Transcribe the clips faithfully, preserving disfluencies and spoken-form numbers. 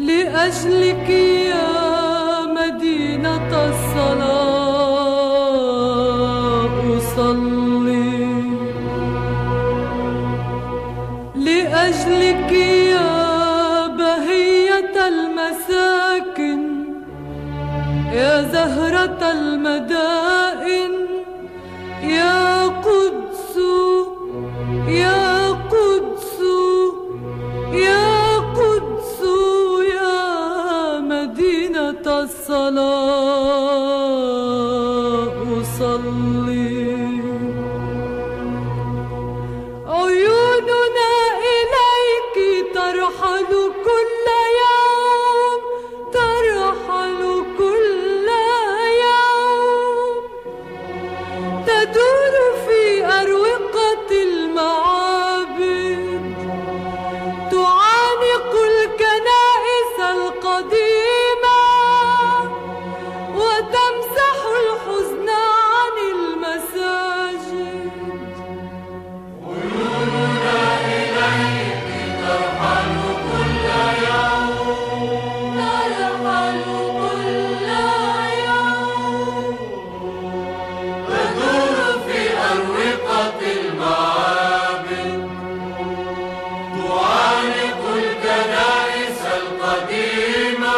لأجلك يا مدينة الصلاة أصلي، لأجلك يا بهية المساكن، يا زهرة المدائن، يا قدس يا قدس يا قدس يا مدينة الصلاة أصلي. عيوننا إليك ترحل كل يوم، ترحل كل يوم، تدور في أروقة المعابد، تعانق الكنائس القديمة وتمسح الحزن عن المساجد. عيوننا إليك ترحل كل يوم، ترحل كل يوم، تدور في أروقة المعابد، تعانق الكنائس القديمة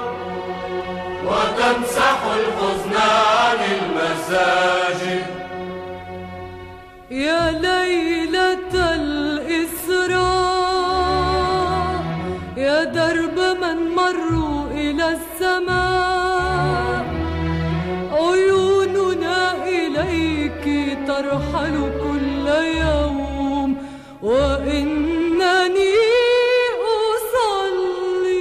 وتمسح الحزن عن المساجد. يا ليلة الإسراء، يا درب من مروا إلى السماء، عيوننا إليك ترحل كل يوم، وإنني أصلي.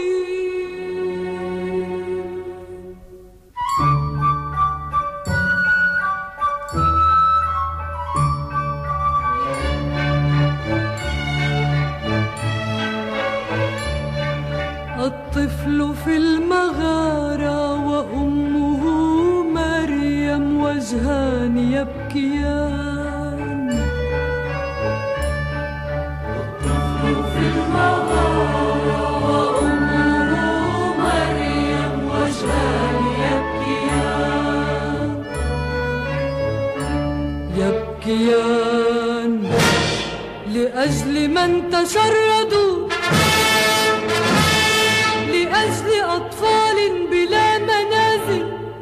الطفل في المغارة وأمه مريم وجهان يبكيان. الطفل في المغارة وأمه مريم وجهان يبكيان، يبكيان لأجل من تشردوا، لأجل أطفال بلا منازل،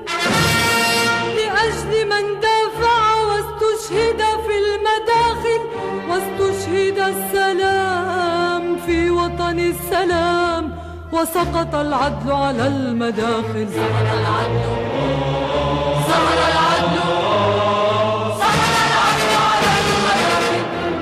لأجل من دافع واستشهد في المداخل، واستشهد السلام في وطن السلام، وسقط العدل على المداخل. سقط العدل، سقط العدل، سقط العدل على المداخل.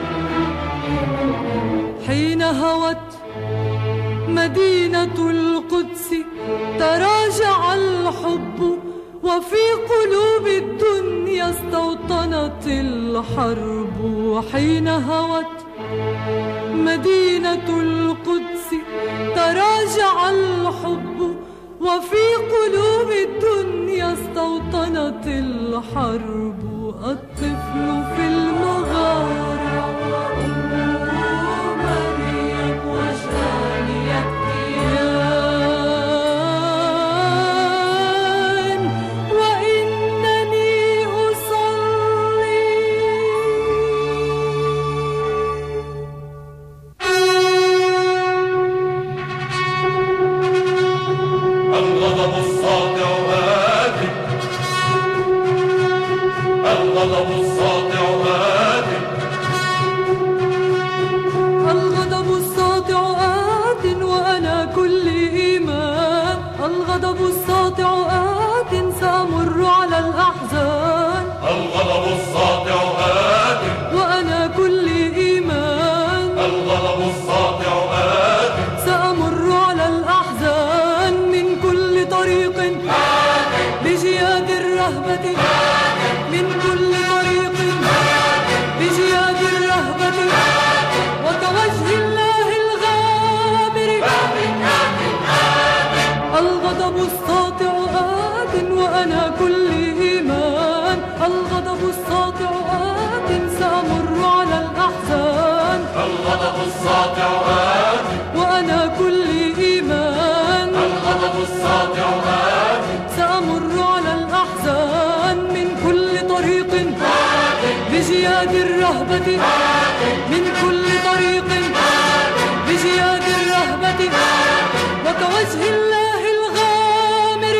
حين هوت مدينة القدس تراجع الحب، وفي قلوب الدنيا استوطنت الحرب. حين هوت مدينة القدس تراجع الحب، وفي قلوب الدنيا استوطنت الحرب. الطفل في المغارة وأمه مريم وجهان يبكيان، وإنني أصلي. الغضب الساطع هادئ، الغضب الساطع هادئ، الرهبة من كل طريق بجياد الرهبة وكوجه الله الغامر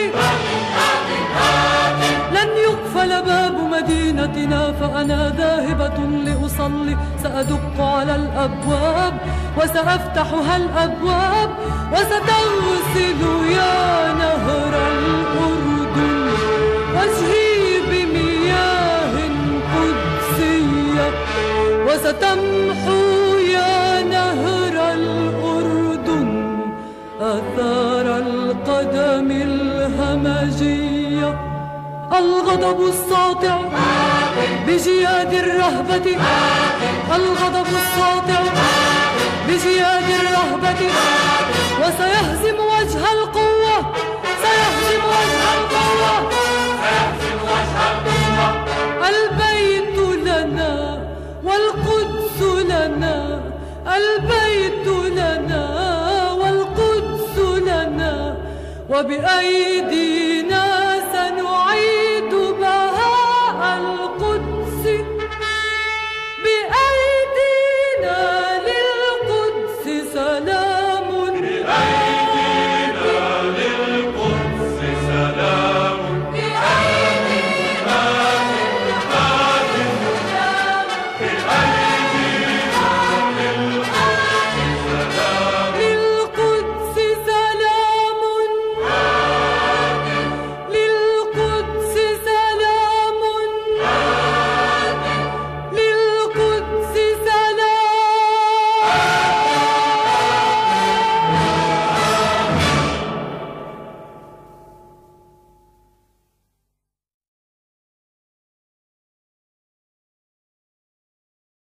لن يقفل باب مدينتنا فأنا ذاهبة لأصلي سأدق على الأبواب وسأفتحها الأبواب وستغسل يا نهر الأردن وجهي بمياه قدسية وستمحو يا نهر الأردن آثار القدم الهمجية. الغضب الساطع بجياد الرهبة الغضب الساطع بجياد الرهبة وسيهزم وجه القوة سيهزم وجه القوة سيهزم وجه القوة. البيت لنا والقدس لنا البيت لنا والقدس لنا وبأيدينا سنعيد